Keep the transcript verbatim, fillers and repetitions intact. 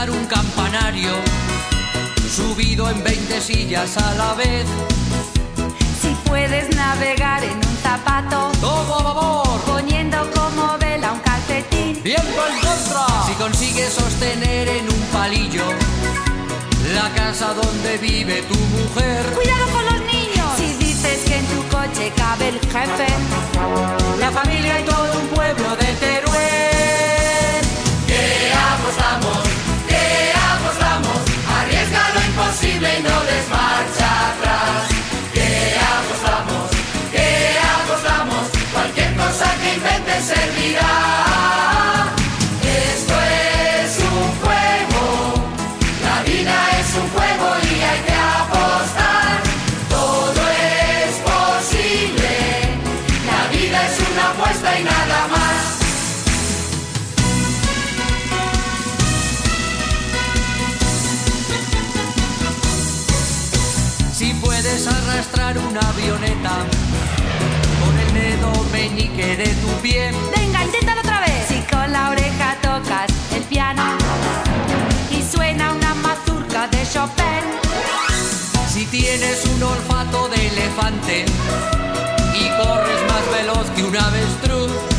arrastrar un campanario subido en veinte sillas a la vez. Si puedes navegar en un zapato, todo a babor, poniendo como vela un calcetín. viento en contra. Si consigues sostener en un palillo la casa donde vive tu mujer. Cuidado con los niños. Si dices que en tu coche cabe el jefe, la familia y todo un pueblo de Teruel. ¿Qué apostamos? ¿Qué apostamos? Arriesga lo imposible y no des marcha atrás. ¿Qué apostamos? ¿Qué apostamos? Cualquier cosa que inventes servirá. Esto es un juego, la vida es un juego y hay que apostar. Todo es posible, la vida es una apuesta y nada más. Si puedes arrastrar una avioneta con el dedo meñique de tu pie. Venga, inténtalo otra vez. Si con la oreja tocas el piano y suena una mazurca de Chopin. Si tienes un olfato de elefante y corres más veloz que un avestruz.